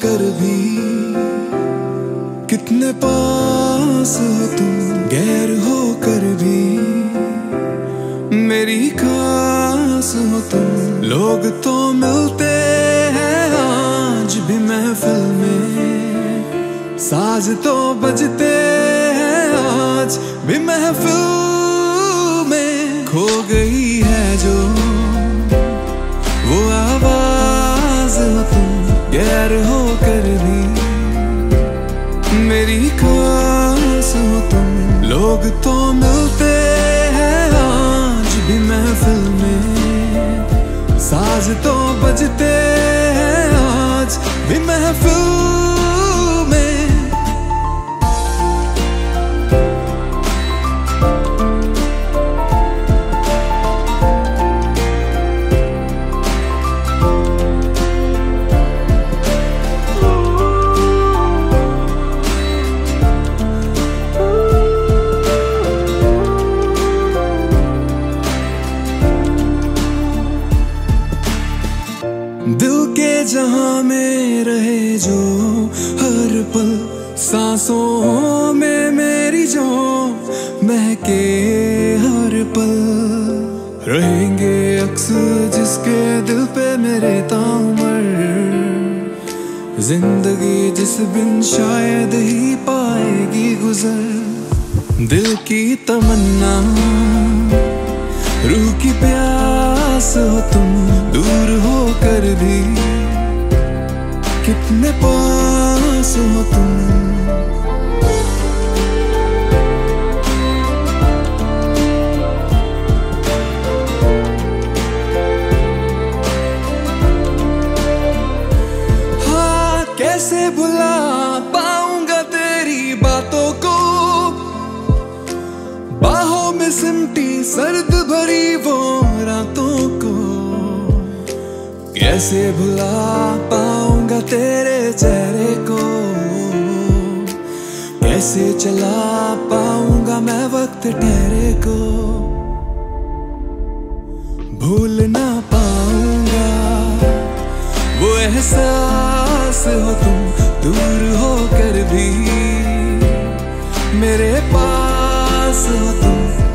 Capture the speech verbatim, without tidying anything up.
कर भी कितने पास हो तुम, गैर हो कर भी मेरी खास हो तुम। लोग तो मिलते हैं आज भी महफिल में, साज तो बजते हैं आज भी महफिल में। खो गई है जो वो आवाज हो तुम, गैर हो कर भी मेरी खास हो तुम। लोग तो मिलते हैं आज भी महफिल में, साज तो बजते हैं आज भी महफिल में। दिल के जहां में रहे जो हर पल, सांसों में मेरी जो महके हर पल। रहेंगे अक्स जिसके दिल पे मेरे ताउमर, जिंदगी जिस बिन शायद ही पाएगी गुजर। दिल की तमन्ना रूह की प्यास हो तुम, दूर हो कर भी कितने पास हो तुम। हाँ, कैसे भुला पाऊंगा तेरी बातों को, बाहों में सिमटी सर्द भरी वो रातों को। कैसे भुला पाऊंगा तेरे चेहरे को, कैसे चला पाऊंगा मैं वक्त ठहरे को। भूल ना पाऊंगा वो एहसास हो तुम, दूर हो कर भी मेरे पास हो तुम।